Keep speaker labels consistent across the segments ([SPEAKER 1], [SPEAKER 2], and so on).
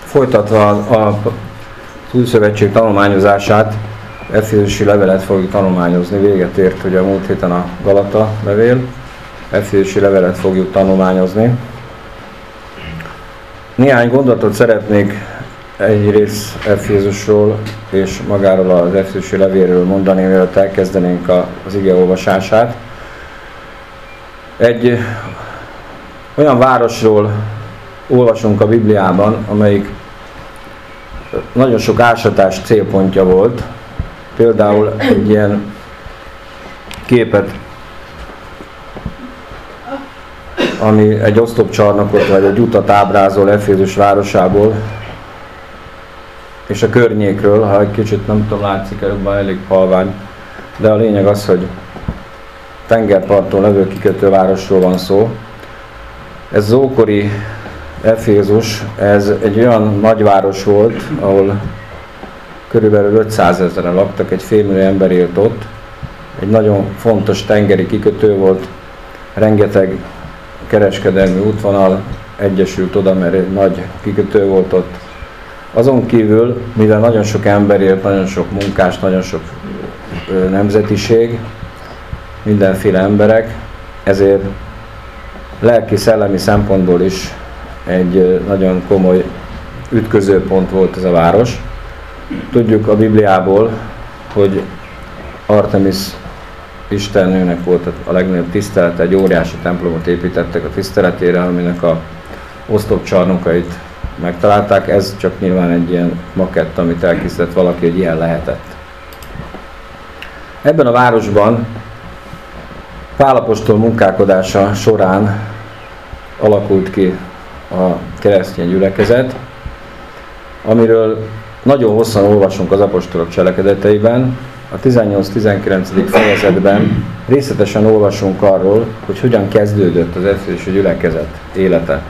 [SPEAKER 1] Folytatva az Új Szövetség tanulmányozását, Efézusi levelet fogjuk tanulmányozni. Véget ért ugye a múlt héten a Galata levél. Efézusi levelet fogjuk tanulmányozni. Néhány gondolatot szeretnék egyrészt Efézusról és magáról az Efézusi levélről mondani, mielőtt elkezdenénk az ige olvasását. Egy olyan városról olvasunk a Bibliában, amelyik nagyon sok ásatás célpontja volt. Például egy ilyen képet, ami egy oszlopcsarnokot vagy egy utat ábrázol Efézus városából és a környékről, ha egy kicsit nem tudom, látszik előbb, elég halvány, de a lényeg az, hogy tengerparton levő kikötővárosról van szó. Ez az ókori Efézus, ez egy olyan nagyváros volt, ahol körülbelül 500 000-en laktak, egy félmillió ember élt ott. Egy nagyon fontos tengeri kikötő volt, rengeteg kereskedelmi útvonal egyesült oda, mert egy nagy kikötő volt ott. Azon kívül, mivel nagyon sok ember élt, nagyon sok munkás, nagyon sok nemzetiség, mindenféle emberek, ezért lelki-szellemi szempontból is egy nagyon komoly ütközőpont volt ez a város. Tudjuk a Bibliából, hogy Artemis istennőnek volt a legnagyobb tisztelete, egy óriási templomot építettek a tiszteletére, aminek a oszlopcsarnokait megtalálták. Ez csak nyilván egy ilyen makett, amit elkészített valaki, hogy ilyen lehetett. Ebben a városban Pál apostol munkálkodása során alakult ki a keresztény gyülekezet, amiről nagyon hosszan olvasunk az apostolok cselekedeteiben. A 18-19. fejezetben részletesen olvasunk arról, hogy hogyan kezdődött az efézusi gyülekezet élete.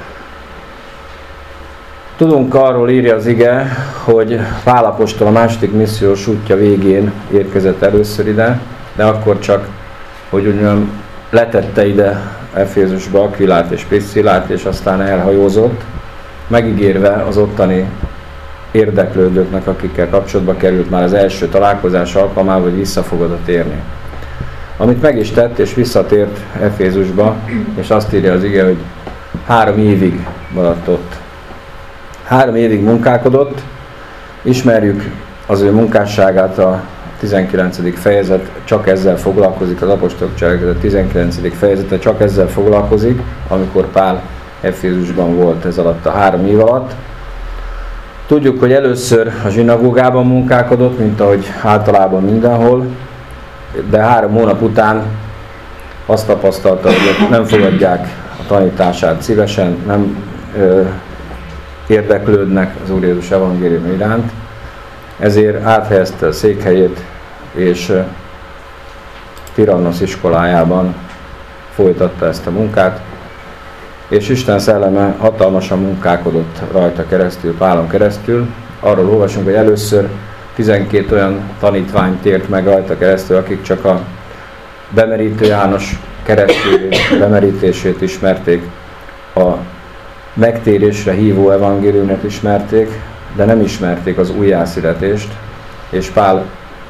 [SPEAKER 1] Tudunk arról, írja az ige, hogy Pál apostol a második missziós útja végén érkezett először ide, de akkor csak, hogy ugyan letette ide Efézusba Akvilát és Priszcillát, és aztán elhajózott, megígérve az ottani érdeklődőknek, akikkel kapcsolatba került már az első találkozás alkalmával, hogy vissza fog oda térni. Amit meg is tett, és visszatért Efézusba, és azt írja az ige, hogy 3 évig maradt ott. 3 évig munkálkodott, ismerjük az ő munkásságát, a 19. fejezet csak ezzel foglalkozik, az apostolok cselekedet 19. fejezete csak ezzel foglalkozik, amikor Pál Efézusban volt ez alatt a 3 év alatt. Tudjuk, hogy először a zsinagógában munkálkodott, mint ahogy általában mindenhol, de 3 hónap után azt tapasztalta, hogy nem fogadják a tanítását szívesen, nem érdeklődnek az Úr Jézus evangéliuma iránt, ezért áthelyezte a székhelyét, és Tirannosz iskolájában folytatta ezt a munkát, és Isten szelleme hatalmasan munkálkodott rajta keresztül, Pálon keresztül. Arról olvasunk, hogy először 12 olyan tanítvány tért meg rajta keresztül, akik csak a bemerítő János bemerítését ismerték, a megtérésre hívó evangéliumot ismerték, de nem ismerték az újjászületést, és Pál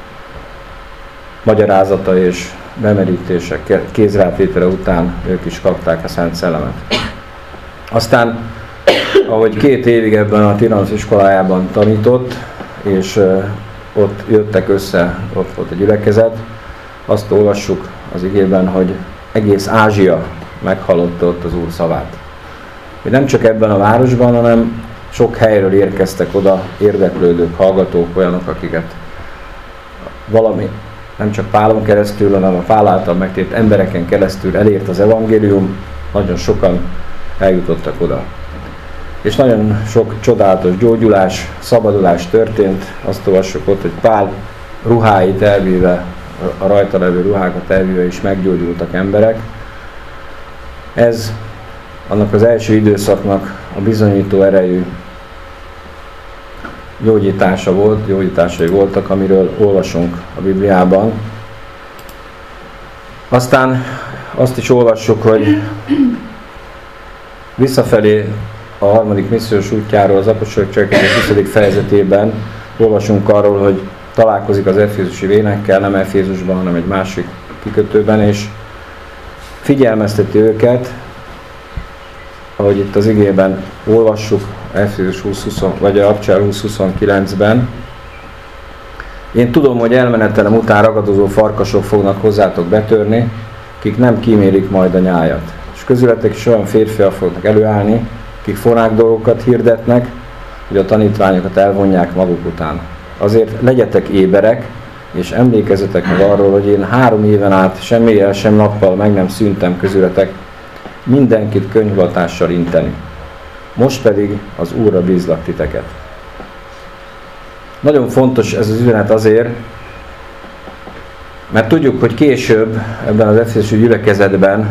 [SPEAKER 1] magyarázata és bemerítése, kézrátétele után ők is kapták a Szent Szellemet. Aztán, ahogy 2 évig ebben a Tirannosz iskolájában tanított, és ott jöttek össze, ott volt a gyülekezet, azt olvassuk az igében, hogy egész Ázsia meghallotta ott az Úr szavát. Hogy nem csak ebben a városban, hanem sok helyről érkeztek oda érdeklődők, hallgatók, olyanok, akiket valami, nem csak Pálon keresztül, hanem a Pál által megtért embereken keresztül elért az evangélium, nagyon sokan eljutottak oda. És nagyon sok csodálatos gyógyulás, szabadulás történt. Azt olvassuk ott, hogy Pál ruháit elvíve, a rajta levő ruhákat elvíve is meggyógyultak emberek. Ez annak az első időszaknak a bizonyító erejű gyógyításai voltak, amiről olvasunk a Bibliában. Aztán azt is olvassuk, hogy visszafelé a harmadik missziós útjáról az apostolok cselekedetek 20. fejezetében olvasunk arról, hogy találkozik az efézusi vénekkel, nem Efézusban, hanem egy másik kikötőben, és figyelmezteti őket, ahogy itt az igében olvassuk, Efézus 20, vagy a Abcsel 20:29-ben. Én tudom, hogy elmenetelem után ragadozó farkasok fognak hozzátok betörni, kik nem kímélik majd a nyájat. És közületek is olyan férfiak fognak előállni, kik fonák dolgokat hirdetnek, hogy a tanítványokat elvonják maguk után. Azért legyetek éberek, és emlékezzetek meg arról, hogy én 3 éven át sem éjjel, sem nappal meg nem szűntem közületek mindenkit könyvlatással inteni. Most pedig az Úrra bízlak titeket. Nagyon fontos ez az üzenet azért, mert tudjuk, hogy később ebben az efézusi gyülekezetben,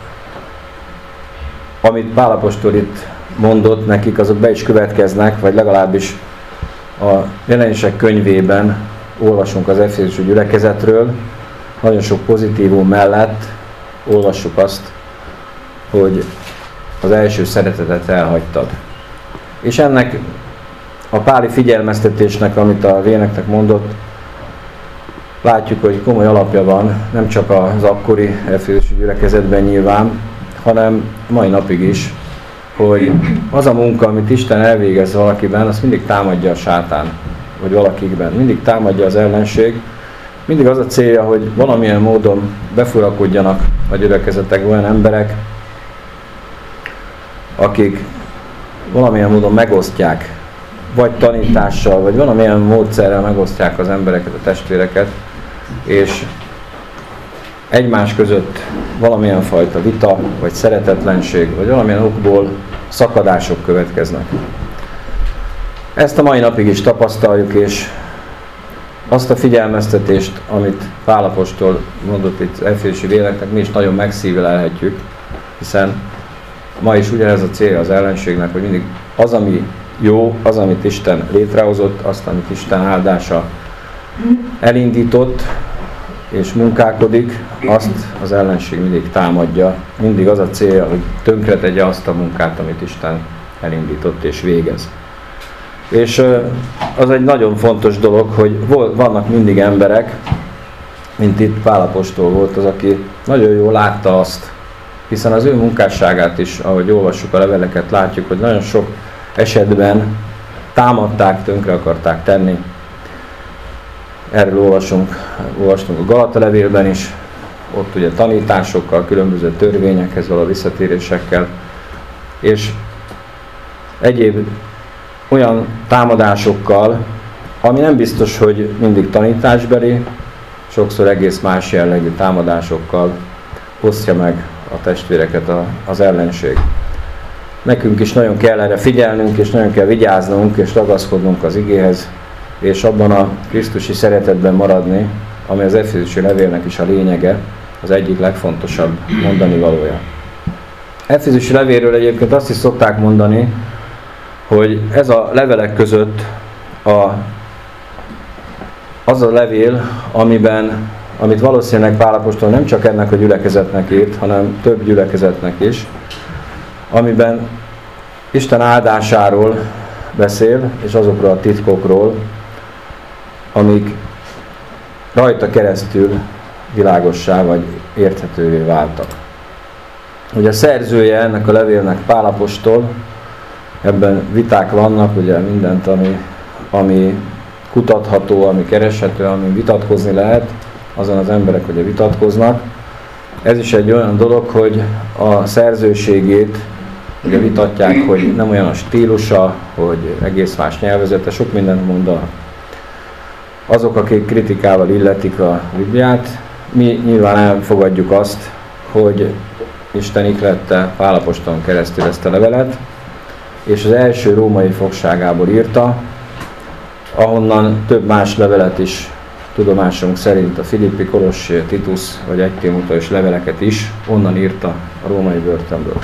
[SPEAKER 1] amit Pál apostol itt mondott nekik, azok be is következnek, vagy legalábbis a Jelenések könyvében olvasunk az efézusi gyülekezetről. Nagyon sok pozitívum mellett olvassuk azt, hogy az első szeretetet elhagytad. És ennek a páli figyelmeztetésnek, amit a véneknek mondott, látjuk, hogy komoly alapja van, nem csak az akkori efézusi gyülekezetben nyilván, hanem mai napig is, hogy az a munka, amit Isten elvégez valakiben, azt mindig támadja a sátán, vagy valakikben. Mindig támadja az ellenség. Mindig az a célja, hogy valamilyen módon befurakodjanak a gyülekezetek olyan emberek, akik valamilyen módon megosztják, vagy tanítással, vagy valamilyen módszerrel megosztják az embereket, a testvéreket, és egymás között valamilyen fajta vita, vagy szeretetlenség, vagy valamilyen okból szakadások következnek. Ezt a mai napig is tapasztaljuk, és azt a figyelmeztetést, amit Pál apostol mondott itt az efézusi léleknek, mi is nagyon megszívelelhetjük, hiszen ma is ugyanez a célja az ellenségnek, hogy mindig az, ami jó, az, amit Isten létrehozott, azt, amit Isten áldása elindított, és munkálkodik, azt az ellenség mindig támadja. Mindig az a célja, hogy tönkretegye azt a munkát, amit Isten elindított és végez. És az egy nagyon fontos dolog, hogy vannak mindig emberek, mint itt Pál apostol volt az, aki nagyon jól látta azt, hiszen az ő munkásságát is, ahogy olvassuk a leveleket, látjuk, hogy nagyon sok esetben támadták, tönkre akarták tenni. Erről olvastunk a Galata levélben is, ott ugye tanításokkal, különböző törvényekhez való visszatérésekkel, és egyéb olyan támadásokkal, ami nem biztos, hogy mindig tanításbeli, sokszor egész más jellegű támadásokkal osztja meg a testvéreket az ellenség. Nekünk is nagyon kell erre figyelnünk, és nagyon kell vigyáznunk, és ragaszkodnunk az igéhez, és abban a krisztusi szeretetben maradni, ami az efézusi levélnek is a lényege, az egyik legfontosabb mondani valója. Efézusi levélről egyébként azt is szokták mondani, hogy ez a levelek között az a levél, amit valószínűleg Pál apostol nem csak ennek a gyülekezetnek írt, hanem több gyülekezetnek is, amiben Isten áldásáról beszél, és azokról a titkokról, amik rajta keresztül világossá vagy érthetővé váltak. Ugye a szerzője ennek a levélnek Pál apostol, ebben viták vannak, ugye mindent, ami kutatható, ami kereshető, ami vitatkozni lehet, azon az emberek ugye vitatkoznak. Ez is egy olyan dolog, hogy a szerzőségét ugye vitatják, hogy nem olyan a stílusa, hogy egész más nyelvezete, sok mindent mondanak. Azok, akik kritikával illetik a Bibliát, mi nyilván elfogadjuk azt, hogy Isten ihlette Pál apostolon keresztül ezt a levelet, és az első római fogságából írta, ahonnan több más levelet is, tudomásunk szerint a Filippi, Kolossi, Titus vagy 1 Timotheus leveleket is onnan írta a római börtönből.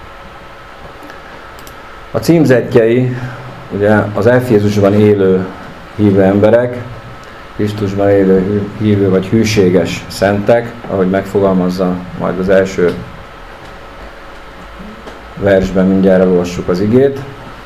[SPEAKER 1] A címzettjei ugye az Efézusban élő hívő emberek, Krisztusban élő hívő vagy hűséges szentek, ahogy megfogalmazza majd az első versben mindjárt elolvassuk az igét.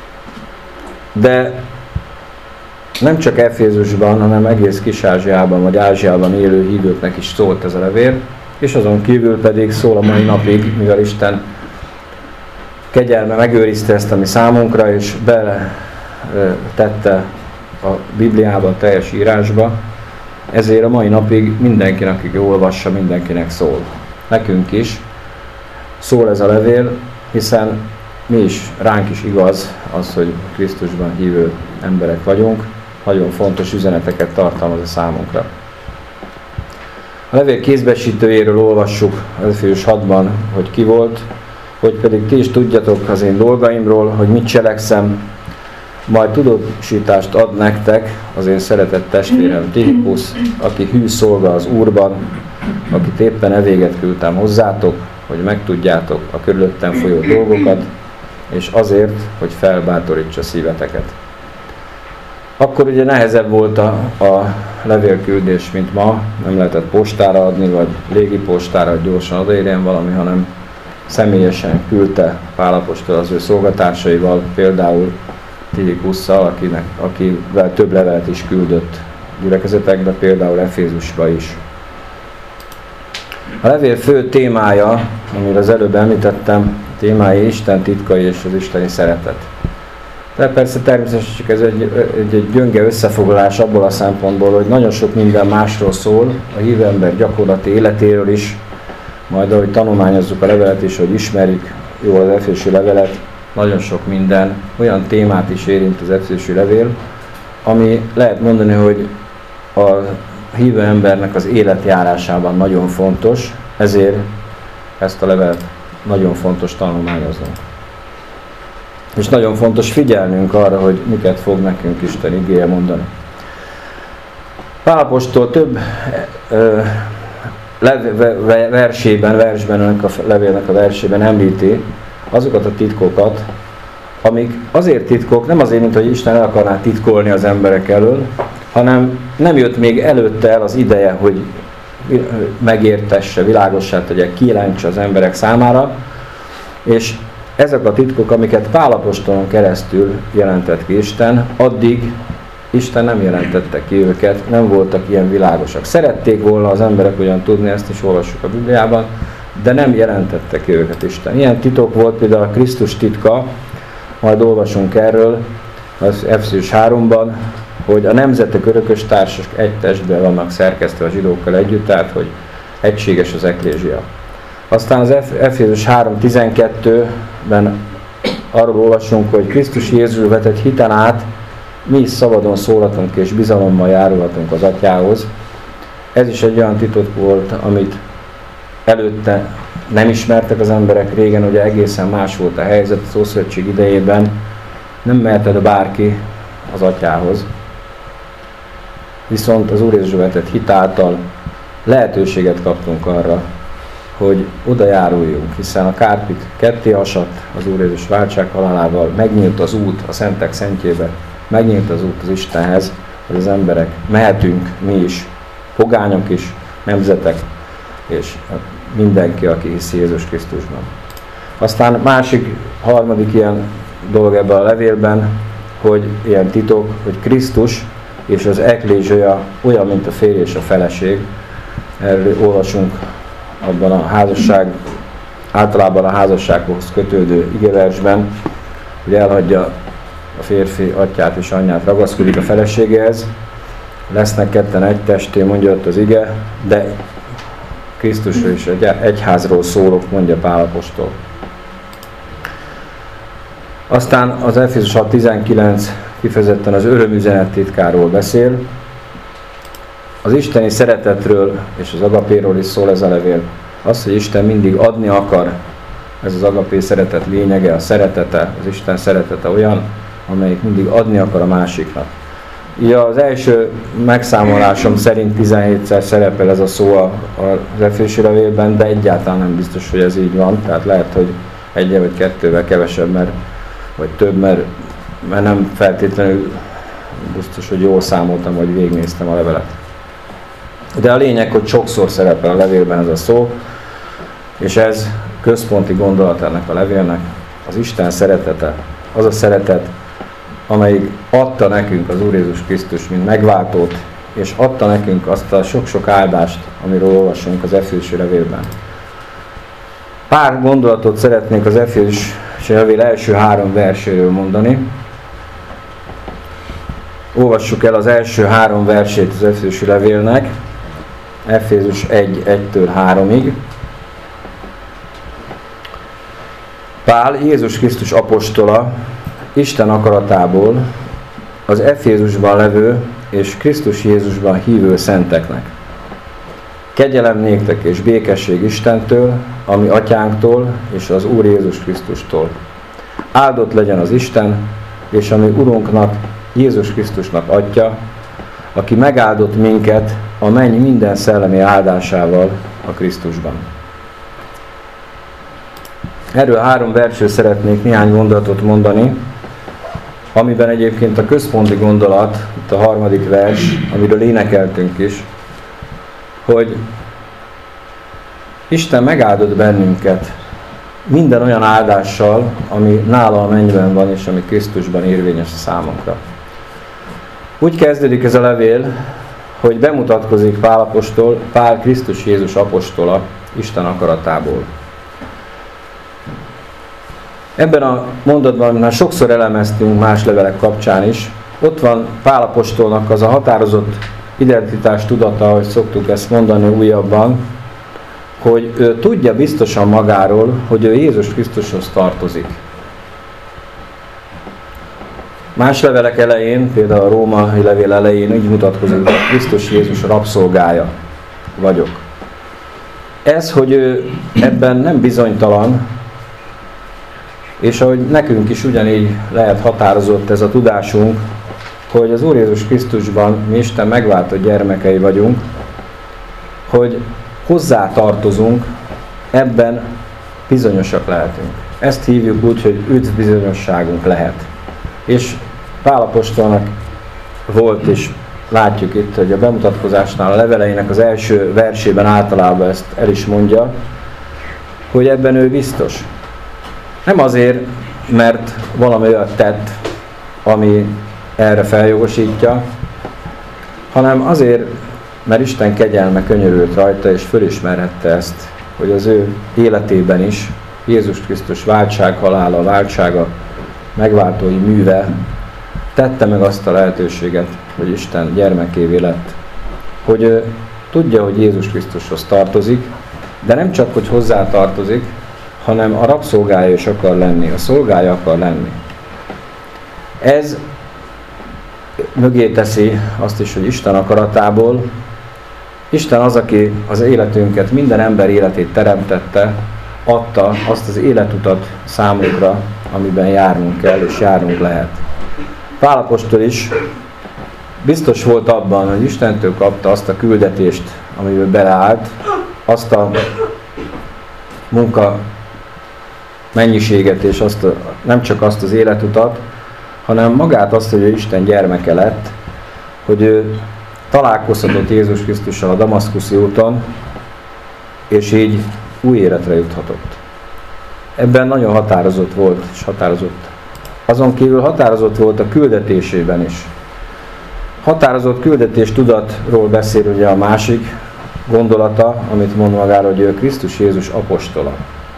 [SPEAKER 1] De nem csak Efézusban, hanem egész Kis-Ázsiában vagy Ázsiában élő hívőknek is szólt ez a levél, és azon kívül pedig szól a mai napig, mivel Isten kegyelme megőrizte ezt a mi számunkra, és beletette a Bibliába, a teljes írásba, ezért a mai napig mindenkinek, aki olvassa, mindenkinek szól. Nekünk is szól ez a levél, hiszen mi is, ránk is igaz az, hogy Krisztusban hívő emberek vagyunk, nagyon fontos üzeneteket tartalmaz a számunkra. A levél kézbesítőjéről olvassuk az Efézus 6-ban, hogy ki volt, hogy pedig ti is tudjatok az én dolgaimról, hogy mit cselekszem, majd tudósítást ad nektek az én szeretett testvérem Tichikus, aki hű szolga az Úrban, akit éppen evéget küldtem hozzátok, hogy megtudjátok a körülöttem folyó dolgokat, és azért, hogy felbátorítsa szíveteket. Akkor ugye nehezebb volt a levélküldés, mint ma, nem lehetett postára adni, vagy légipostára, hogy gyorsan odaérjen valami, hanem személyesen küldte Pál apostol az ő szolgatársaival, például Tichikusszal, akivel több levelet is küldött gyülekezetekbe, például Efézusba is. A levél fő témája, amiről az előbb említettem, témája Isten titkai és az isteni szeretet. De persze természetesen csak ez egy gyönge összefoglalás abból a szempontból, hogy nagyon sok minden másról szól, a hívő ember gyakorlati életéről is, majd ahogy tanulmányozzuk a levelet is, hogy ismerjük jól az efézusi levelet, nagyon sok minden, olyan témát is érint az efézusi levél, ami lehet mondani, hogy a hívő embernek az életjárásában nagyon fontos, ezért ezt a levelet nagyon fontos tanulmányoznunk. És nagyon fontos figyelnünk arra, hogy miket fog nekünk Isten igéje mondani. Pál apostol több versben, ennek a levélnek a versében említi azokat a titkokat, amik azért titkok, nem azért, mint hogy Isten el akarná titkolni az emberek elől, hanem nem jött még előtte el az ideje, hogy megértesse, világossá tegye, kijelentse az emberek számára, és ezek a titkok, amiket Pál apostolon keresztül jelentett ki Isten, addig Isten nem jelentette ki őket, nem voltak ilyen világosak. Szerették volna az emberek ugyan tudni, ezt is olvassuk a Bibliában, de nem jelentette ki őket Isten. Ilyen titok volt például a Krisztus titka, majd olvasunk erről az Efézus 3-ban, hogy a nemzetek örökös társak egy testben vannak szerkesztve a zsidókkal együtt, tehát hogy egységes az eklézsia. Aztán az Efézus 3.12-ben arról olvasunk, hogy Krisztus Jézus vetett hiten át, mi is szabadon szólhatunk és bizalommal járulhatunk az Atyához. Ez is egy olyan titok volt, amit előtte nem ismertek az emberek régen, ugye egészen más volt a helyzet az Ószövetség idejében, nem mehetett bárki az Atyához. Viszont az Úr Jézus vetett hit által lehetőséget kaptunk arra, hogy oda járuljunk, hiszen a kárpit ketté hasadt az Úr Jézus váltság halálával, megnyílt az út a szentek szentjébe, megnyílt az út az Istenhez, hogy az emberek mehetünk, mi is, pogányok is, nemzetek, és mindenki, aki hisz Jézus Krisztusban. Aztán harmadik ilyen dolog ebben a levélben, hogy ilyen titok, hogy Krisztus és az eklézsia olyan, mint a férj és a feleség. Erről olvasunk abban a házasság, általában a házassághoz kötődő igeversben, hogy elhagyja a férfi atyát és anyját, ragaszkodik a feleségéhez, lesznek ketten egy testé, mondja ott az ige, de Krisztusról és egy egyházról szólok, mondja Pál apostol. Aztán az Efézus 6.19 kifejezetten az örömüzenet titkáról beszél. Az isteni szeretetről és az agapéról is szól ez a levél. Az, hogy Isten mindig adni akar, ez az agapé szeretet lényege, a szeretete, az Isten szeretete olyan, amelyik mindig adni akar a másiknak. Ja, az első megszámolásom szerint 17-szer szerepel ez a szó az Efézusi levélben, de egyáltalán nem biztos, hogy ez így van. Tehát lehet, hogy egyel vagy kettővel kevesebb, vagy több, mert nem feltétlenül biztos, hogy jól számoltam, vagy végignéztem a levelet. De a lényeg, hogy sokszor szerepel a levélben ez a szó, és ez központi gondolat ennek a levélnek, az Isten szeretete, az a szeretet, amelyik adta nekünk az Úr Jézus Krisztus, mint megváltót, és adta nekünk azt a sok-sok áldást, amiről olvasunk az Efézusi levélben. Pár gondolatot szeretnék az Efézusi levél első 3 verséről mondani. Olvassuk el az első 3 versét az Efézusi levélnek, Efézus 1:1-től 3-ig. Pál, Jézus Krisztus apostola, Isten akaratából, az Efézusban levő és Krisztus Jézusban hívő szenteknek. Kegyelem néktek és békesség Istentől, ami atyánktól és az Úr Jézus Krisztustól. Áldott legyen az Isten, és ami Urunknak, Jézus Krisztusnak Atya, aki megáldott minket a menny minden szellemi áldásával a Krisztusban. Erről 3 versről szeretnék néhány gondolatot mondani, amiben egyébként a központi gondolat, itt a 3. vers, amiről énekeltünk is, hogy Isten megáldott bennünket minden olyan áldással, ami nála a mennyben van, és ami Krisztusban érvényes a számunkra. Úgy kezdődik ez a levél, hogy bemutatkozik Pál apostol, Pál Krisztus Jézus apostola, Isten akaratából. Ebben a mondatban, már sokszor elemeztünk más levelek kapcsán is, ott van Pál apostolnak az a határozott identitás tudata, ahogy szoktuk ezt mondani újabban, hogy ő tudja biztosan magáról, hogy ő Jézus Krisztushoz tartozik. Más levelek elején, például a római levél elején így mutatkozik, hogy Krisztus Jézus rabszolgája vagyok. Ez, hogy ő ebben nem bizonytalan, és ahogy nekünk is ugyanígy lehet határozott ez a tudásunk, hogy az Úr Jézus Krisztusban mi Isten megváltott gyermekei vagyunk, hogy hozzá tartozunk, ebben bizonyosak lehetünk. Ezt hívjuk úgy, hogy üdvbizonyosságunk lehet. És Pál apostolnak volt, és látjuk itt, hogy a bemutatkozásnál a leveleinek az első versében általában ezt el is mondja, hogy ebben ő biztos. Nem azért, mert valami olyat tett, ami erre feljogosítja, hanem azért, mert Isten kegyelme könyörült rajta, és fölismerhette ezt, hogy az ő életében is Jézus Krisztus váltsághalála, váltsága, megváltói műve tette meg azt a lehetőséget, hogy Isten gyermekévé lett. Hogy ő tudja, hogy Jézus Krisztushoz tartozik, de nem csak, hogy hozzá tartozik, hanem a rabszolgája is akar lenni, a szolgája akar lenni. Ez mögé teszi azt is, hogy Isten akaratából, Isten az, aki az életünket, minden ember életét teremtette, adta azt az életutat számunkra, amiben járnunk kell és járnunk lehet. Pál apostol is biztos volt abban, hogy Istentől kapta azt a küldetést, amiből beleállt, azt a munka mennyiséget, és nem csak azt az életutat, hanem magát azt, hogy ő Isten gyermeke lett, hogy ő találkozhatott Jézus Krisztussal a damaszkuszi úton, és így új életre juthatott. Ebben nagyon határozott volt, és határozott. Azon kívül határozott volt a küldetésében is. Határozott küldetés tudatról beszél ugye a másik gondolata, amit mond magáról, hogy ő Krisztus Jézus apostola.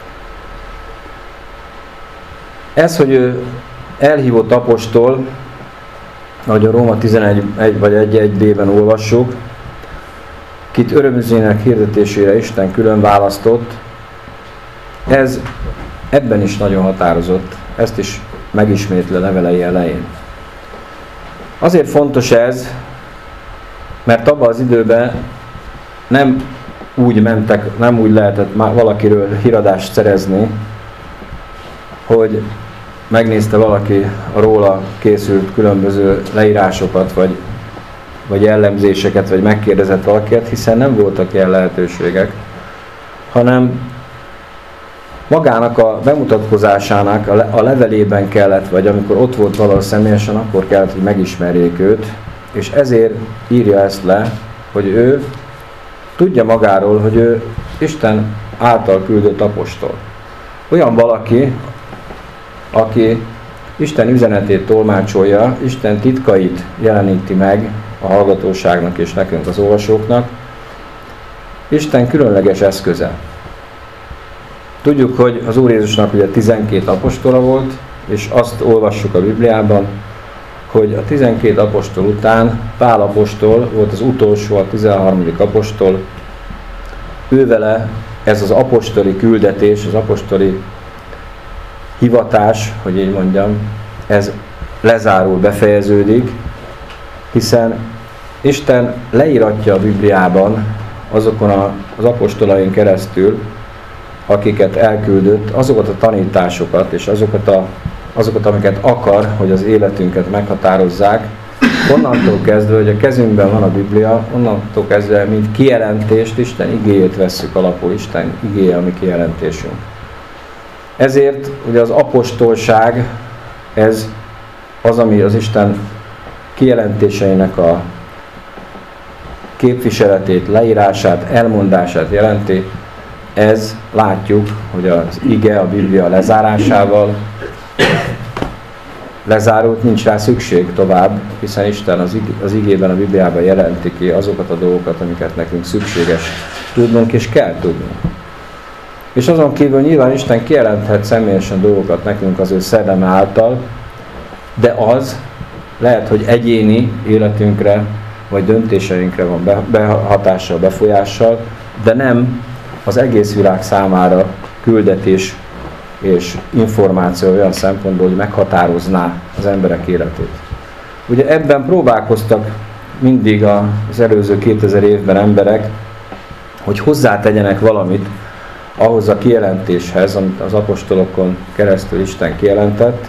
[SPEAKER 1] Ez, hogy ő elhívott apostol, ahogy a Róma 11 vagy 1:1-ben olvassuk, kit örömüzének hirdetésére Isten külön választott, ez ebben is nagyon határozott, ezt is megismétli a levelei elején. Azért fontos ez, mert abban az időben nem úgy mentek, nem úgy lehetett valakiről híradást szerezni, hogy megnézte valaki a róla készült különböző leírásokat, vagy jellemzéseket, vagy megkérdezett valakiket, hiszen nem voltak ilyen lehetőségek, hanem magának a bemutatkozásának a levelében kellett, vagy amikor ott volt valahol személyesen, akkor kellett, hogy megismerjék őt, és ezért írja ezt le, hogy ő tudja magáról, hogy ő Isten által küldött apostol. Olyan valaki, aki Isten üzenetét tolmácsolja, Isten titkait jeleníti meg a hallgatóságnak és nekünk az olvasóknak. Isten különleges eszköze. Tudjuk, hogy az Úr Jézusnak ugye 12 apostola volt, és azt olvassuk a Bibliában, hogy a 12 apostol után Pál apostol volt az utolsó, a 13. apostol. Ővele ez az apostoli küldetés, az apostoli hivatás, hogy így mondjam, ez lezárul, befejeződik, hiszen Isten leíratja a Bibliában azokon az apostolain keresztül, akiket elküldött, azokat a tanításokat és azokat, amiket akar, hogy az életünket meghatározzák. Onnantól kezdve, hogy a kezünkben van a Biblia, onnantól kezdve, mint kijelentést, Isten igéjét vesszük alapul, Isten igéje a mi kijelentésünk. Ezért ugye az apostolság, ez az, ami az Isten kijelentéseinek a képviseletét, leírását, elmondását jelenti. Ez látjuk, hogy az ige, a Biblia lezárásával lezárult, nincs rá szükség tovább, hiszen Isten az igében, a Bibliában jelenti ki azokat a dolgokat, amiket nekünk szükséges tudnunk és kell tudnunk. És azon kívül nyilván Isten kijelenthet személyesen dolgokat nekünk az ő szelleme által, de az lehet, hogy egyéni életünkre vagy döntéseinkre van behatással, befolyással, de nem az egész világ számára küldetés és információ olyan szempontból, hogy meghatározná az emberek életét. Ugye ebben próbálkoztak mindig az előző 2000 évben emberek, hogy hozzátegyenek valamit ahhoz a kijelentéshez, amit az apostolokon keresztül Isten kijelentett,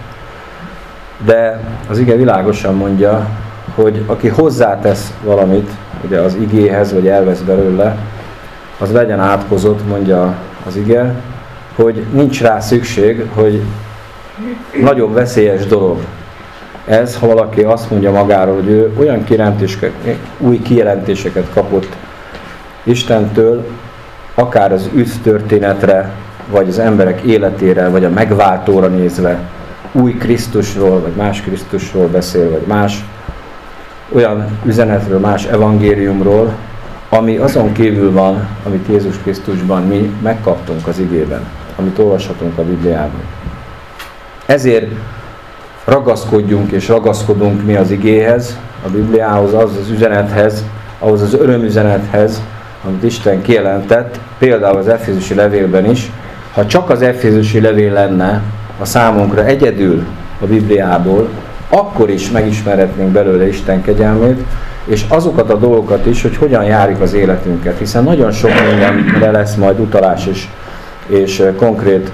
[SPEAKER 1] de az ige világosan mondja, hogy aki hozzátesz valamit ugye az igéhez, vagy elvesz belőle, az legyen átkozott, mondja az ige, hogy nincs rá szükség, hogy nagyon veszélyes dolog. Ez, ha valaki azt mondja magáról, hogy ő olyan új kijelentéseket kapott Istentől, akár az üdvtörténetre, vagy az emberek életére, vagy a megváltóra nézve, új Krisztusról, vagy más Krisztusról beszél, vagy más olyan üzenetről, más evangéliumról, ami azon kívül van, amit Jézus Krisztusban mi megkaptunk az igében, amit olvashatunk a Bibliában. Ezért ragaszkodjunk és ragaszkodunk mi az igéhez, a Bibliához, az az üzenethez, ahhoz az örömüzenethez, amit Isten kijelentett, például az Efézusi levélben is. Ha csak az Efézusi levél lenne a számunkra egyedül a Bibliából, akkor is megismerhetnénk belőle Isten kegyelmét, és azokat a dolgokat is, hogy hogyan járjuk az életünket, hiszen nagyon sok mindenre lesz majd utalás és konkrét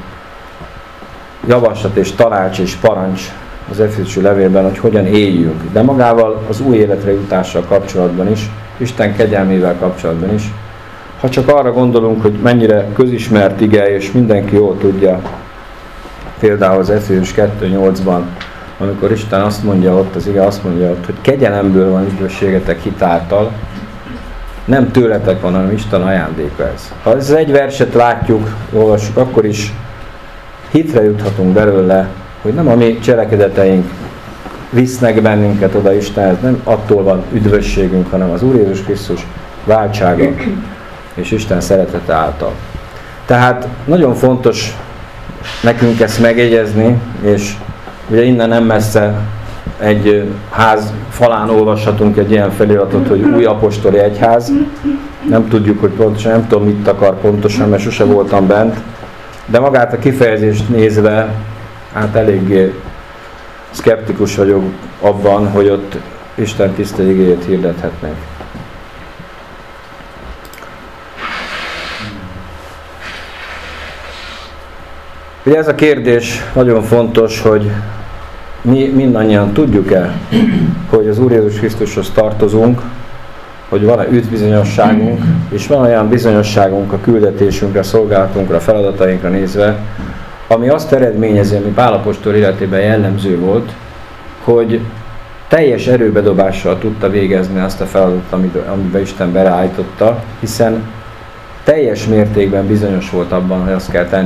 [SPEAKER 1] javaslat és tanács és parancs az Efézusi levélben, hogy hogyan éljünk. De magával az új életre jutással kapcsolatban is, Isten kegyelmével kapcsolatban is. Ha csak arra gondolunk, hogy mennyire közismert ige, és mindenki jól tudja, például az Efézus 2:8-ban, amikor Isten azt mondja ott, az ige azt mondja ott, hogy kegyelemből van üdvösségetek hitáltal, nem tőletek van, hanem Isten ajándéka ez. Ha ez egy verset látjuk, olvassuk, akkor is hitre juthatunk belőle, hogy nem a mi cselekedeteink visznek bennünket oda Istenhez, nem attól van üdvösségünk, hanem az Úr Jézus Krisztus váltsága és Isten szeretete által. Tehát nagyon fontos nekünk ezt megjegyezni, és ugye innen nem messze egy ház falán olvashatunk egy ilyen feliratot, hogy új apostoli egyház. Nem tudjuk, hogy pontosan, nem tudom mit akar pontosan, mert sose voltam bent, de magát a kifejezést nézve, hát eléggé szkeptikus vagyok abban, hogy ott Isten tiszta igéjét hirdethetnénk. Ugye ez a kérdés nagyon fontos, hogy mi mindannyian tudjuk-e, hogy az Úr Jézus Krisztushoz tartozunk, hogy van-e üdvbizonyosságunk, és van olyan bizonyosságunk a küldetésünkre, szolgálatunkra, feladatainkra nézve, ami azt eredményezi, ami Pál apostol életében jellemző volt, hogy teljes erőbedobással tudta végezni azt a feladatot, amiben Isten beleállította, hiszen teljes mértékben bizonyos volt abban, hogy azt kell tennie.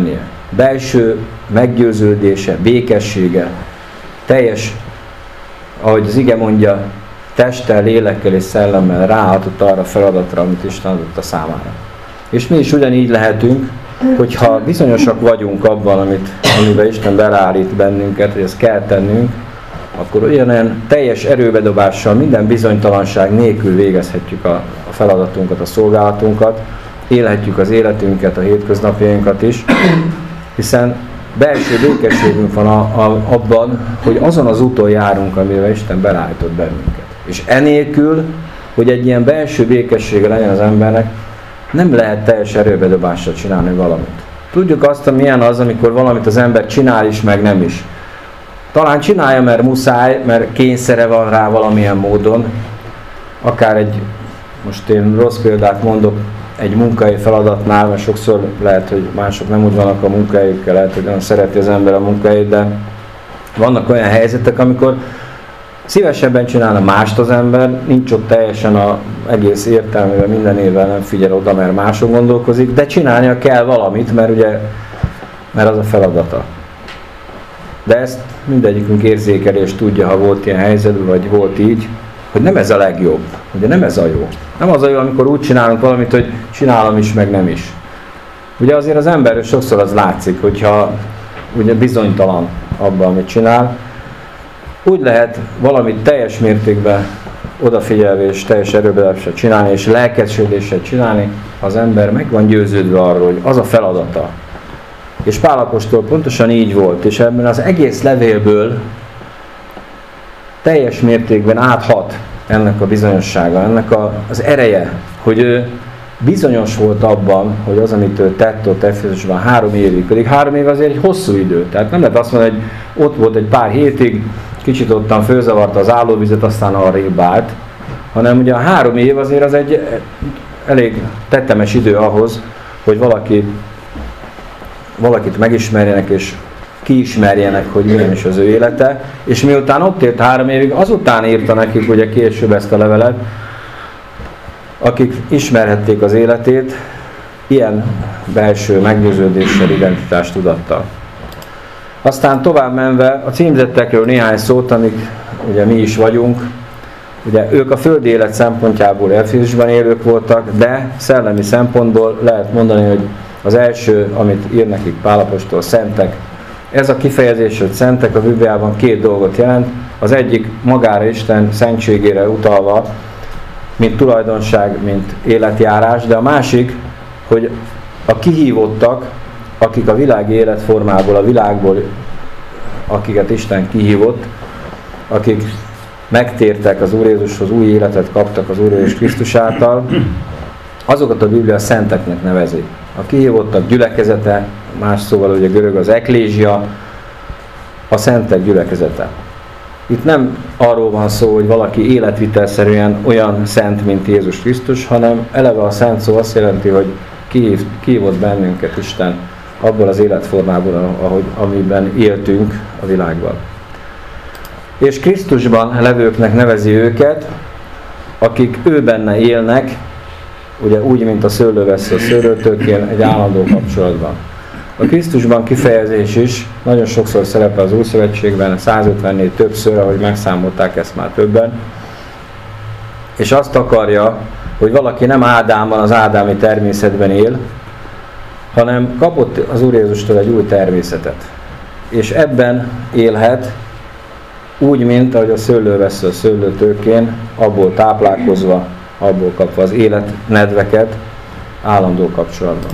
[SPEAKER 1] belső meggyőződése, békessége, teljes, ahogy az ige mondja, testtel, lélekkel és szellemmel ráhatott arra a feladatra, amit Isten adott a számára. És mi is ugyanígy lehetünk, hogyha bizonyosak vagyunk abban, amiben Isten beleállít bennünket, hogy ezt kell tennünk, akkor olyan teljes erőbedobással, minden bizonytalanság nélkül végezhetjük a feladatunkat, a szolgálatunkat, élhetjük az életünket, a hétköznapjainkat is, hiszen belső békességünk van abban, hogy azon az úton járunk, amivel Isten beleállított bennünket. És enélkül, hogy egy ilyen belső békessége legyen az embernek, nem lehet teljes erőbedobással csinálni valamit. Tudjuk azt, milyen az, amikor valamit az ember csinál is, meg nem is. Talán csinálja, mert muszáj, mert kényszere van rá valamilyen módon. Akár most én rossz példát mondok, egy munkai feladatnál, mert sokszor lehet, hogy mások nem úgy vannak a munkahelyükkel, lehet, hogy nem szereti az ember a munkahelyét, de vannak olyan helyzetek, amikor szívesebben csinálna mást az ember, nincs ott teljesen az egész értelmével, minden évvel nem figyel oda, mert máson gondolkozik, de csinálnia kell valamit, mert az a feladata. De ezt mindegyikünk érzékeli és tudja, ha volt ilyen helyzet, vagy volt így, hogy nem ez a legjobb, ugye nem ez a jó. Nem az a jó, amikor úgy csinálunk valamit, hogy csinálom is, meg nem is. Ugye azért az emberről sokszor az látszik, hogyha ugye bizonytalan abban, amit csinál, úgy lehet valamit teljes mértékben odafigyelve és teljes erőbedobással csinálni, és lelkesedéssel csinálni, az ember meg van győződve arról, hogy az a feladata. És Pál apostol pontosan így volt, és ebben az egész levélből teljes mértékben áthat ennek a bizonyossága, ennek az ereje, hogy ő bizonyos volt abban, hogy az, amit ő tett ott Efézusban 3 évig, pedig 3 év azért egy hosszú idő. Tehát nem lehet azt mondani, hogy ott volt egy pár hétig, kicsit ottan fölzavarta az állóvizet, aztán arrébb állt, hanem ugye a 3 év azért az egy elég tetemes idő ahhoz, hogy valakit megismerjenek és kiismerjenek, hogy milyen is az ő élete, és miután ott élt 3 évig, azután írta nekik ugye később ezt a levelet, akik ismerhették az életét, ilyen belső meggyőződéssel, identitástudattal. Aztán tovább menve a címzettekről néhány szót, amik ugye mi is vagyunk, ugye ők a földi élet szempontjából Efézusban élők voltak, de szellemi szempontból lehet mondani, hogy az első, amit ír nekik Pál apostol, szentek. Ez a kifejezés, hogy szentek a Bibliában 2 dolgot jelent. Az egyik magára Isten szentségére utalva, mint tulajdonság, mint életjárás, de a másik, hogy a kihívottak, akik a világi életformából, a világból, akiket Isten kihívott, akik megtértek az Úr Jézushoz, új életet kaptak az Úr Jézus Krisztus által, azokat a Biblia szenteknek nevezi. A kihívottak gyülekezete, más szóval ugye görög az eklézsia, a szentek gyülekezete. Itt nem arról van szó, hogy valaki életvitelszerűen olyan szent, mint Jézus Krisztus, hanem eleve a szent szó azt jelenti, hogy kihívott bennünket Isten abból az életformából, amiben éltünk a világban. És Krisztusban levőknek nevezi őket, akik ő benne élnek, ugye úgy, mint a szőlővesző a szőlőtőkén, egy állandó kapcsolatban. A Krisztusban kifejezés is nagyon sokszor szerepel az Újszövetségben, 150-nél többször, ahogy megszámolták ezt már többen. És azt akarja, hogy valaki nem Ádámban, az ádámi természetben él, hanem kapott az Úr Jézustól egy új természetet. És ebben élhet úgy, mint ahogy a szőlővesző a szőlőtőkén, abból táplálkozva, abból kapva az életnedveket állandó kapcsolatban.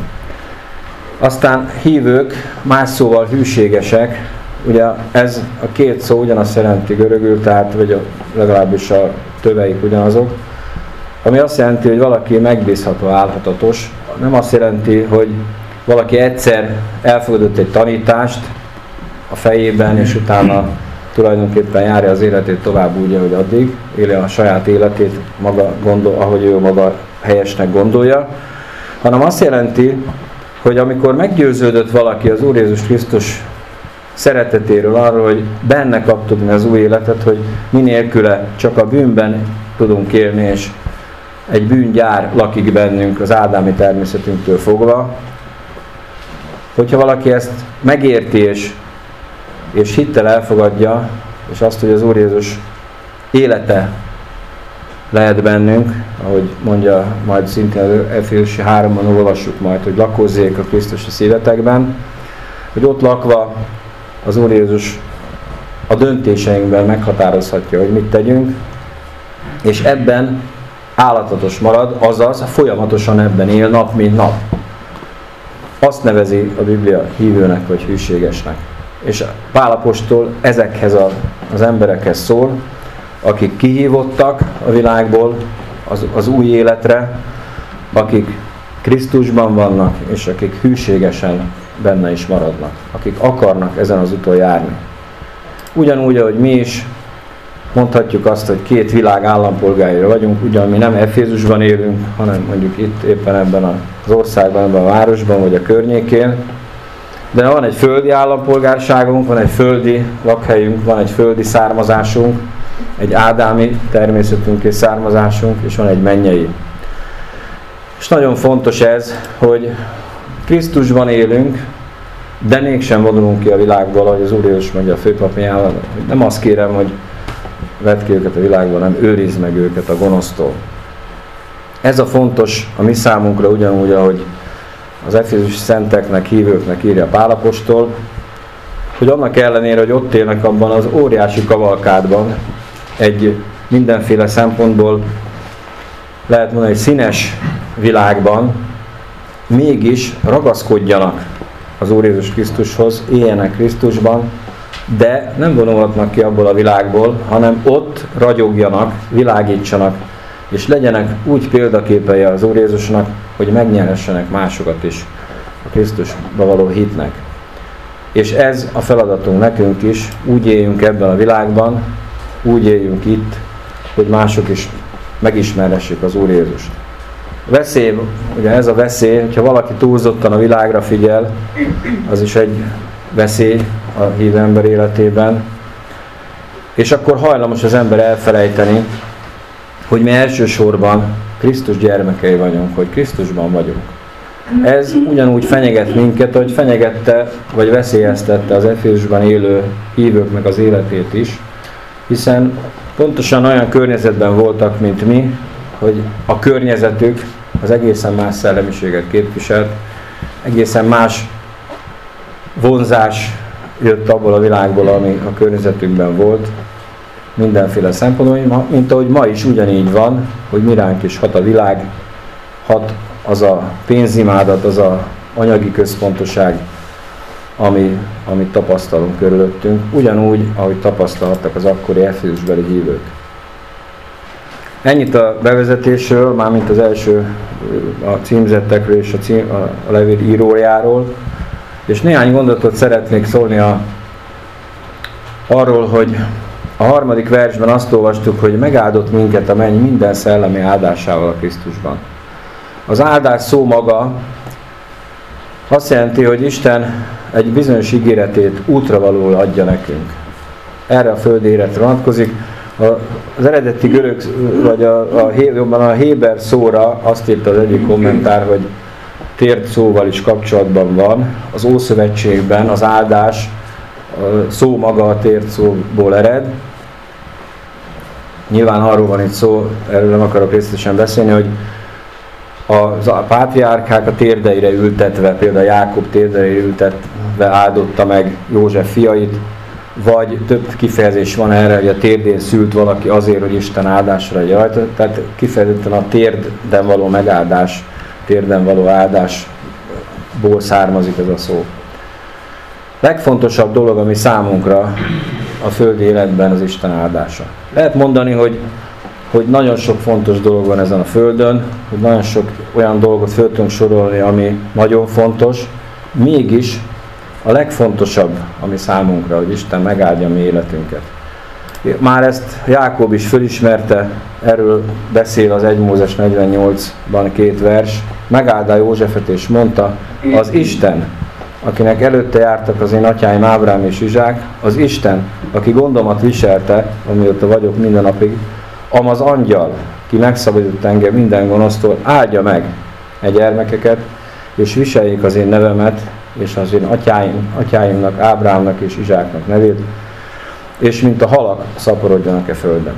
[SPEAKER 1] Aztán hívők, más szóval hűségesek, ugye ez a 2 szó ugyanazt jelenti görögül, tehát vagy legalábbis a töveik ugyanazok, ami azt jelenti, hogy valaki megbízható, állhatatos. Nem azt jelenti, hogy valaki egyszer elfogadott egy tanítást a fejében, és utána tulajdonképpen járja az életét tovább úgy, ahogy addig, éli a saját életét, ahogy ő maga helyesnek gondolja, hanem azt jelenti, hogy amikor meggyőződött valaki az Úr Jézus Krisztus szeretetéről, arról, hogy benne kaptuk mi az új életet, hogy minélküle csak a bűnben tudunk élni, és egy bűngyár lakik bennünk az ádámi természetünktől fogva, Hogyha valaki ezt megérti és hittel elfogadja, és azt, hogy az Úr Jézus élete lehet bennünk, ahogy mondja majd szintén az Efézusi 3-ban olvassuk majd, hogy lakozzék a Krisztus a szívetekben, hogy ott lakva az Úr Jézus a döntéseinkben meghatározhatja, hogy mit tegyünk, és ebben állatatos marad, azaz folyamatosan ebben él nap, mint nap. Azt nevezi a Biblia hívőnek vagy hűségesnek. És Pál apostol ezekhez az emberekhez szól, akik kihívottak a világból az új életre, akik Krisztusban vannak, és akik hűségesen benne is maradnak, akik akarnak ezen az úton járni. Ugyanúgy, ahogy mi is mondhatjuk azt, hogy két világ állampolgárai vagyunk, ugyan mi nem Efézusban élünk, hanem mondjuk itt éppen ebben az országban, ebben a városban, vagy a környékén, de van egy földi állampolgárságunk, van egy földi lakhelyünk, van egy földi származásunk, egy ádámi természetünk és származásunk, és van egy mennyei. És nagyon fontos ez, hogy Krisztusban élünk, de mégsem vonulunk ki a világból, ahogy az Úr Jézus mondja a főpapjával, hogy nem azt kérem, hogy vedd ki őket a világból, hanem őrizd meg őket a gonosztól. Ez a fontos a mi számunkra, ugyanúgy, ahogy az efézusi szenteknek, hívőknek írja Pál apostol, hogy annak ellenére, hogy ott élnek abban az óriási kavalkádban, egy mindenféle szempontból lehet mondani, egy színes világban, mégis ragaszkodjanak az Úr Jézus Krisztushoz, éljenek Krisztusban, de nem vonulhatnak ki abból a világból, hanem ott ragyogjanak, világítsanak, és legyenek úgy példaképei az Úr Jézusnak, hogy megnyerhessenek másokat is a Krisztusba való hitnek. És ez a feladatunk nekünk is, úgy éljünk ebben a világban, úgy éljünk itt, hogy mások is megismerhessék az Úr Jézust. Veszély, ugye ez a veszély, hogyha valaki túlzottan a világra figyel, az is egy veszély a hívő ember életében, és akkor hajlamos az ember elfelejteni, hogy mi elsősorban Krisztus gyermekei vagyunk, hogy Krisztusban vagyunk. Ez ugyanúgy fenyeget minket, ahogy fenyegette, vagy veszélyeztette az Efézusban élő hívőknek az életét is, hiszen pontosan olyan környezetben voltak, mint mi, hogy a környezetük az egészen más szellemiséget képviselt, egészen más vonzás jött abból a világból, ami a környezetükben volt, mindenféle szempontból, mint ahogy ma is ugyanígy van, hogy mi ránk is hat a világ, hat az a pénzimádat, az a anyagi központoság, amit tapasztalunk körülöttünk, ugyanúgy, ahogy tapasztalhattak az akkori efézusbeli hívők. Ennyit a bevezetésről, mármint az első a címzettekről és a levél írójáról, és néhány gondolatot szeretnék szólni arról, hogy a 3. versben azt olvastuk, hogy megáldott minket a menny minden szellemi áldásával a Krisztusban. Az áldás szó maga azt jelenti, hogy Isten egy bizonyos ígéretét útravalóul adja nekünk. Erre a földi életre vonatkozik. Az eredeti görög, vagy jobban a héber szóra azt írta az egyik kommentár, hogy térd szóval is kapcsolatban van. Az Ószövetségben az áldás szó maga a térd szóból ered. Nyilván arról van itt szó, erről nem akarok részletesen beszélni, hogy a pátriárkák a térdeire ültetve, például Jákob térdeire ültetve áldotta meg József fiait, vagy több kifejezés van erre, hogy a térdén szült valaki azért, hogy Isten áldásra adja rajta. Tehát kifejezetten a térden való megáldás, térden való áldásból származik ez a szó. Legfontosabb dolog, ami számunkra a földi életben az Isten áldása. Lehet mondani, hogy nagyon sok fontos dolog van ezen a földön, hogy nagyon sok olyan dolgot föl tudunk sorolni, ami nagyon fontos, mégis a legfontosabb, ami számunkra, hogy Isten megáldja a mi életünket. Már ezt Jákob is fölismerte, erről beszél az 1 Mózes 48-ban 2 vers, megáldá Józsefet és mondta, az Isten, akinek előtte jártak az én atyáim Ábrám és Izsák, az Isten, aki gondomat viselte, amióta vagyok minden napig, az angyal, ki megszabadított engem minden gonosztól, áldja meg e gyermekeket, és viseljék az én nevemet és az én atyáimnak, Ábrámnak és Izsáknak nevét, és mint a halak szaporodjanak e földön.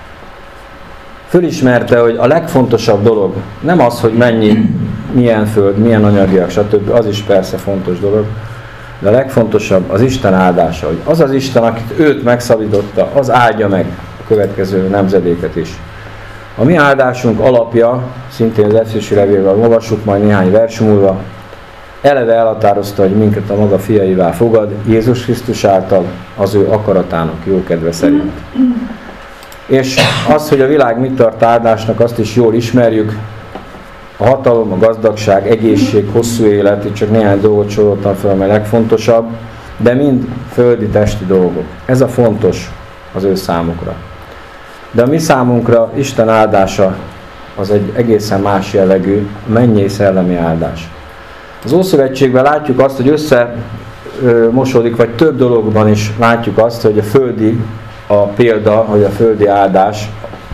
[SPEAKER 1] Fölismerte, hogy a legfontosabb dolog nem az, hogy mennyi, milyen föld, milyen anyagiak, stb. Az is persze fontos dolog, de a legfontosabb az Isten áldása, hogy az az Isten, akit őt megszabadította, az áldja meg a következő nemzedéket is. A mi áldásunk alapja, szintén az Efésusi levélben olvassuk majd néhány vers múlva, eleve elhatározta, hogy minket a maga fiaivá fogad, Jézus Krisztus által, az ő akaratának jókedve szerint. És az, hogy a világ mit tart áldásnak, azt is jól ismerjük. A hatalom, a gazdagság, egészség, hosszú élet, itt csak néhány dolgot soroltam fel, amely legfontosabb, de mind földi, testi dolgok. Ez a fontos az ő számukra. De a mi számunkra Isten áldása az egy egészen más jellegű, mennyei szellemi áldás. Az Ószövetségben látjuk azt, hogy összemosódik, vagy több dologban is látjuk azt, hogy a földi a példa, hogy a földi áldás,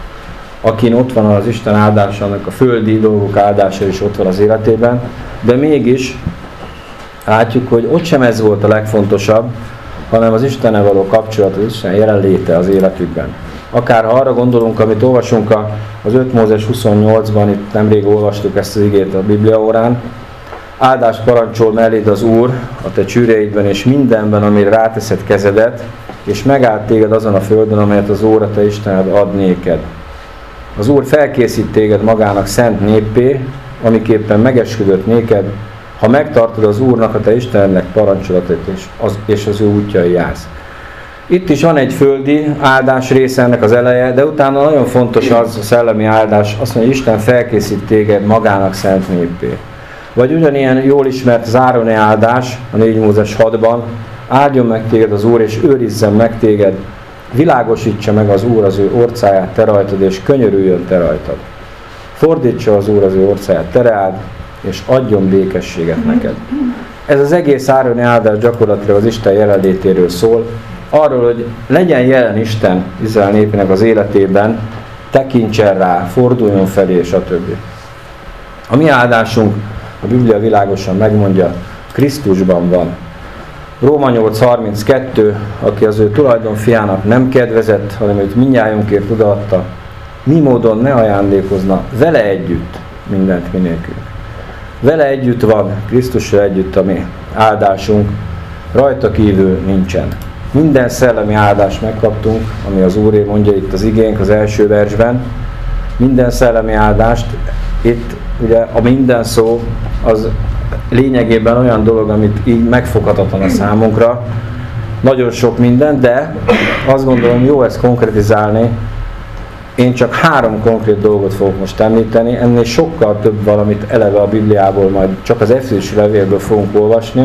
[SPEAKER 1] akin ott van az Isten áldása, annak a földi dolgok áldása is ott van az életében, de mégis látjuk, hogy ott sem ez volt a legfontosabb, hanem az Istennel való kapcsolat, az Isten jelenléte az életükben. Akár ha arra gondolunk, amit olvasunk az 5 Mózes 28-ban, itt nemrég olvastuk ezt az igét a Biblia órán, áldást parancsol melléd az Úr a te csűreidben és mindenben, amire ráteszed kezedet, és megállt téged azon a földön, amelyet az Úr a te Istened ad néked. Az Úr felkészít téged magának szent néppé, amiképpen megesküdött néked, ha megtartod az Úrnak, a te Istenednek parancsolatait és az ő útjai jársz. Itt is van egy földi áldás része, ennek az eleje, de utána nagyon fontos az a szellemi áldás, azt mondja, hogy Isten felkészít téged magának szent néppé. Vagy ugyanilyen jól ismert az Ároni áldás, a 4 Mózes 6-ban, áldjon meg téged az Úr, és őrizzen meg téged, világosítsa meg az Úr az ő orcáját te rajtad, és könyörüljön te rajtad. Fordítsa az Úr az ő orcáját te reád, és adjon békességet neked. Ez az egész Ároni áldás gyakorlatilag az Isten jelenlétéről szól, arról, hogy legyen jelen Isten Izrael népének az életében, tekintsen rá, forduljon felé, stb. A mi áldásunk, a Biblia világosan megmondja, Krisztusban van. Róma 8.32, aki az ő tulajdonfiának nem kedvezett, hanem őt mindnyájunkért odaadta, mi módon ne ajándékozna vele együtt mindent minélkül. Vele együtt van, Krisztussal együtt a mi áldásunk, rajta kívül nincsen. Minden szellemi áldást megkaptunk, ami az Úré mondja itt az igénk az első versben. Minden szellemi áldást, itt ugye a minden szó az lényegében olyan dolog, amit így megfoghatatlan a számunkra. Nagyon sok minden, de azt gondolom jó ezt konkretizálni. Én csak 3 konkrét dolgot fogok most említeni, ennél sokkal több valamit eleve a Bibliából majd csak az Efésusi levélből fogunk olvasni.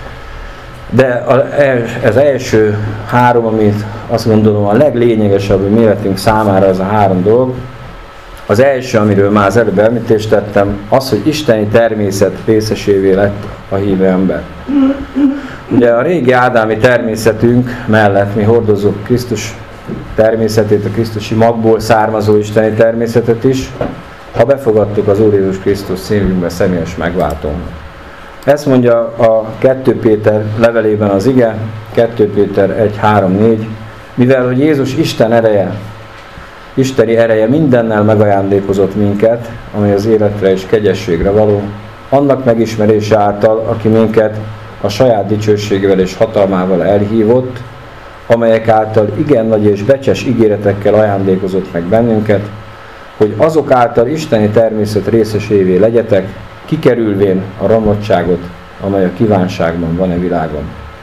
[SPEAKER 1] De az első 3, amit azt gondolom a leglényegesebb a mi életünk számára, az a 3 dolog. Az első, amiről már az előbb említést tettem, az, hogy isteni természet részesévé lett a hívő ember. Ugye a régi ádámi természetünk mellett mi hordozzuk Krisztus természetét, a krisztusi magból származó isteni természetet is, ha befogadtuk az Úr Jézus Krisztus szívünkbe személyes megváltónak. Ezt mondja a 2 Péter levelében az ige, 2 Péter 1.3.4, mivel hogy Jézus Isten ereje, isteni ereje mindennel megajándékozott minket, amely az életre és kegyességre való, annak megismerése által, aki minket a saját dicsőségével és hatalmával elhívott, amelyek által igen nagy és becses ígéretekkel ajándékozott meg bennünket, hogy azok által isteni természet részesévé legyetek, kikerülvén a romlottságot, amely a kívánságban van a világon.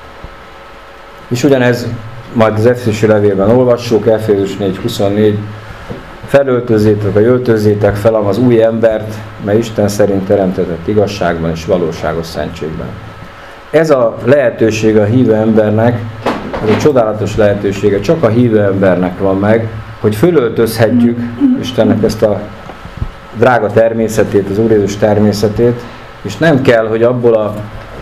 [SPEAKER 1] És ugyanez majd az Efésusi levélben olvassuk, Efézus 4.24, felöltözzétek, vagy öltözzétek fel az új embert, mely Isten szerint teremtetett igazságban és valóságos szentségben. Ez a lehetőség a hívő embernek, ez a csodálatos lehetősége csak a hívő embernek van meg, hogy fölöltözhetjük Istennek ezt a drága természetét, az Úr Jézus természetét, és nem kell, hogy abból a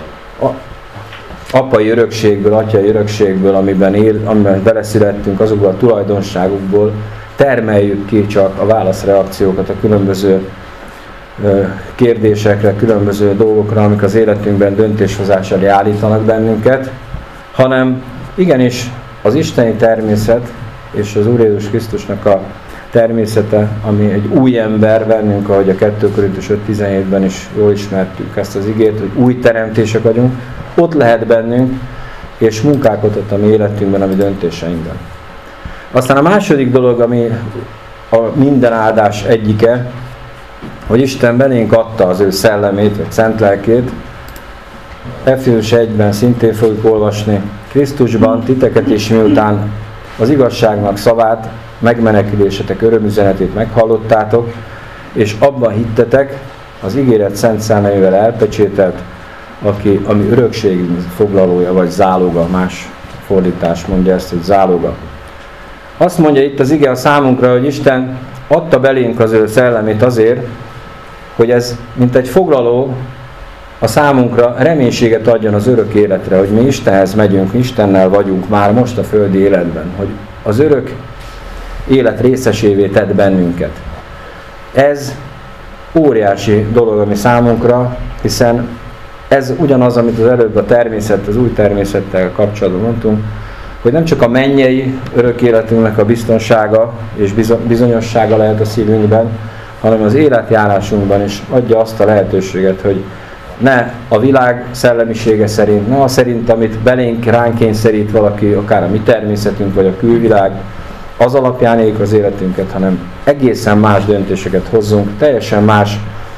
[SPEAKER 1] apai örökségből, atyai örökségből, amiben beleszülettünk, azokból a tulajdonságokból termeljük ki csak a válaszreakciókat, a különböző kérdésekre, különböző dolgokra, amik az életünkben döntéshozás elé állítanak bennünket, hanem igenis az isteni természet és az Úr Jézus Krisztusnak a természete, ami egy új ember bennünk, ahogy a 2 Korintus 5:17-ben is jól ismertük ezt az igét, hogy új teremtések vagyunk, ott lehet bennünk, és munkálkodhat a mi életünkben, a mi döntéseinkben. Aztán a második dolog, ami a minden áldás egyike, hogy Isten belénk adta az ő szellemét, vagy szent lelkét. Efézus 1-ben szintén fogjuk olvasni. Krisztusban titeket is, miután az igazságnak szavát, megmenekülésetek örömüzenetét meghallottátok, és abban hittetek, az ígéret szent szellemével elpecsételt, ami örökségünk foglalója, vagy záloga, más fordítás mondja ezt, hogy záloga. Azt mondja itt az ige a számunkra, hogy Isten adta belénk az ő szellemét azért, hogy ez, mint egy foglaló, a számunkra reménységet adjon az örök életre, hogy mi Istenhez megyünk, Istennel vagyunk már most a földi életben, hogy az örök élet részesévé tett bennünket. Ez óriási dolog, ami számunkra, hiszen ez ugyanaz, amit az előbb a természet, az új természettel kapcsolatban mondtunk, hogy nem csak a mennyei örök életünknek a biztonsága és bizonyossága lehet a szívünkben, hanem az életjárásunkban is adja azt a lehetőséget, hogy ne a világ szellemisége szerint, ne a szerint, amit belénk ránk kényszerít valaki, akár a mi természetünk, vagy a külvilág, az alapján éljük az életünket, hanem egészen más döntéseket hozzunk, teljesen más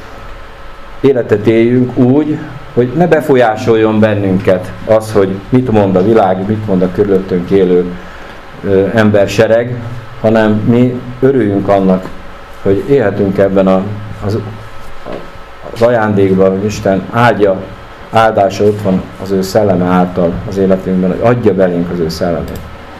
[SPEAKER 1] életet éljünk úgy, hogy ne befolyásoljon bennünket az, hogy mit mond a világ, mit mond a körülöttünk élő embersereg, hanem mi örüljünk annak, hogy élhetünk ebben az ajándékban, hogy Isten áldása ott van az ő szelleme által az életünkben, hogy adja belénk az ő szellemét.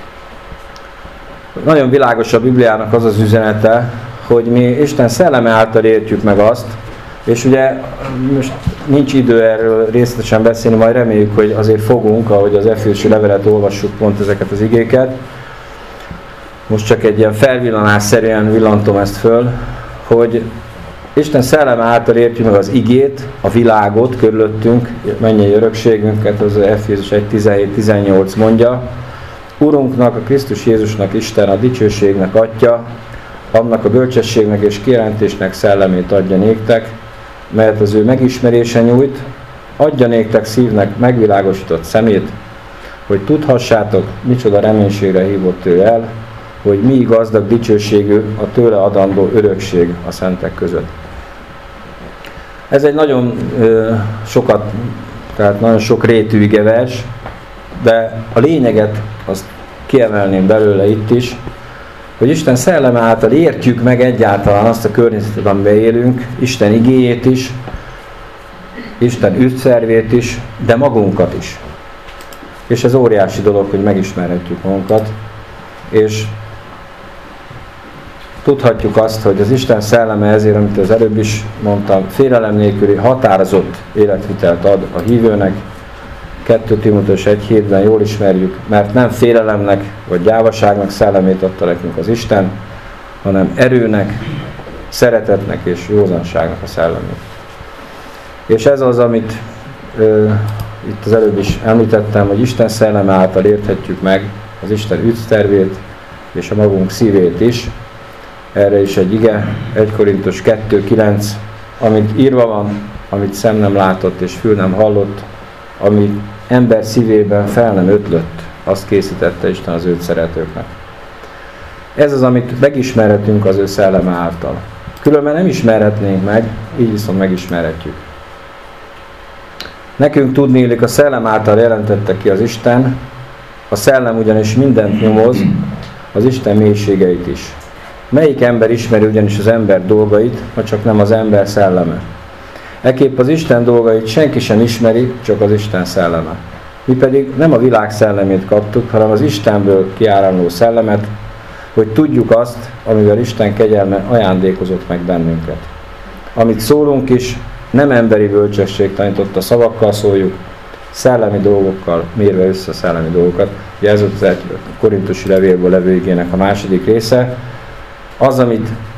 [SPEAKER 1] Nagyon világos a Bibliának az az üzenete, hogy mi Isten szelleme által értjük meg azt, és ugye most nincs idő erről részletesen beszélni, majd reméljük, hogy azért fogunk, ahogy az Efézusi levelet olvassuk pont ezeket az igéket. Most csak egy ilyen felvillanásszerűen villantom ezt föl, hogy Isten szelleme által értjük meg az igét, a világot körülöttünk, mennyei örökségünket, az Efézus 1:17-18 mondja. Urunknak, a Krisztus Jézusnak Isten, a dicsőségnek Atya, annak a bölcsességnek és kijelentésnek szellemét adja néktek, mert az ő megismerése nyújt, adja néktek szívnek megvilágosított szemét, hogy tudhassátok, micsoda reménységre hívott ő el, hogy mi gazdag dicsőségű a tőle adandó örökség a szentek között. Ez egy nagyon tehát nagyon sok rétű igevers, de a lényeget azt kiemelném belőle itt is, hogy Isten szelleme által értjük meg egyáltalán azt a környezetet, amiben élünk, Isten igéjét is, Isten ügyszervét is, de magunkat is. És ez óriási dolog, hogy megismerhetjük magunkat, és tudhatjuk azt, hogy az Isten szelleme ezért, amit az előbb is mondtam, félelem nélküli határozott életvitelt ad a hívőnek. 2 Timóteus 1:7-ben jól ismerjük, mert nem félelemnek vagy gyávaságnak szellemét adta nekünk az Isten, hanem erőnek, szeretetnek és józanságnak a szellemét. És ez az, amit itt az előbb is említettem, hogy Isten szelleme által érthetjük meg az Isten ügytervét és a magunk szívét is. Erre is egy ige, 1 Korintus 2:9, amit írva van, amit szem nem látott és fül nem hallott, ami ember szívében fel nem ötlött, azt készítette Isten az őt szeretőknek. Ez az, amit megismerhetünk az ő szelleme által. Különben nem ismerhetnénk meg, így viszont megismerhetjük. Nekünk tudniillik a szellem által jelentette ki az Isten, a szellem ugyanis mindent nyomoz, az Isten mélységeit is. Melyik ember ismeri ugyanis az ember dolgait, ha csak nem az ember szelleme? Ekképp az Isten dolgait senki sem ismeri, csak az Isten szelleme. Mi pedig nem a világ szellemét kaptuk, hanem az Istenből kiáramló szellemet, hogy tudjuk azt, amivel Isten kegyelme ajándékozott meg bennünket. Amit szólunk is, nem emberi bölcsesség tanította szavakkal szóljuk, szellemi dolgokkal mérve össze a szellemi dolgokat. Ugye ez az Korintusi levélből levő igének a második része. Az, amit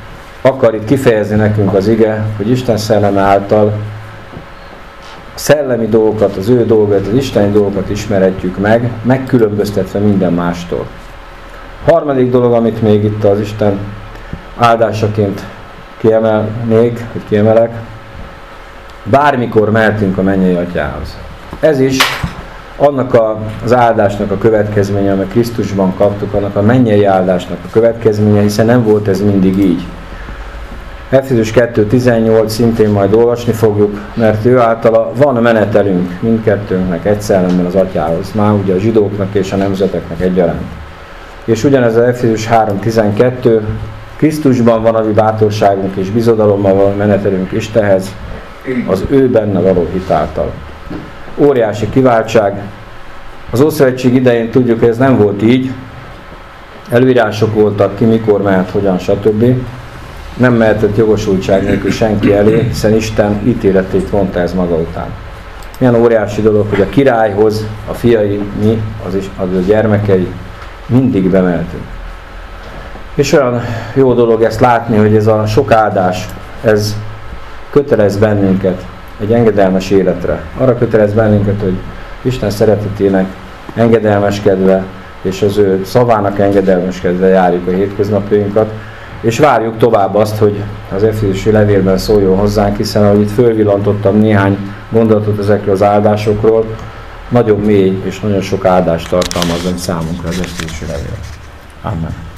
[SPEAKER 1] akar itt kifejezni nekünk az ige, hogy Isten szelleme által szellemi dolgokat, az ő dolgokat, az isteni dolgokat ismerhetjük meg, megkülönböztetve minden mástól. Harmadik dolog, amit még itt az Isten áldásaként kiemelek, bármikor mehetünk a mennyei Atyához. Ez is annak az áldásnak a következménye, amit Krisztusban kaptuk, annak a mennyei áldásnak a következménye, hiszen nem volt ez mindig így. Efézus 2.18 szintén majd olvasni fogjuk, mert ő általa van menetelünk mindkettőnknek egy szellemben az Atyához, már ugye a zsidóknak és a nemzeteknek egyaránt. És ugyanez az Efézus 3.12, Krisztusban van a mi bátorságunk és bizodalommal való menetelünk Istenhez, az ő benne való hit által. Óriási kiváltság. Az Ószövetség idején tudjuk, hogy ez nem volt így. Előírások voltak, ki mikor mehet, hogyan, stb. Nem mehetett jogosultság nélkül senki elé, hiszen Isten ítéletét vonta ez maga után. Milyen óriási dolog, hogy a királyhoz a fiai, mi, az a gyermekei mindig bemehetünk. És olyan jó dolog ezt látni, hogy ez a sok áldás, ez kötelez bennünket egy engedelmes életre. Arra kötelez bennünket, hogy Isten szeretetének engedelmeskedve, és az ő szavának engedelmeskedve járjuk a hétköznapjainkat, és várjuk tovább azt, hogy az Efézusi levélben szóljon hozzánk, hiszen ahogy itt fölvillantottam néhány gondolatot ezekről az áldásokról, nagyon mély és nagyon sok áldást tartalmaz számunkra az Efézusi levél. Amen.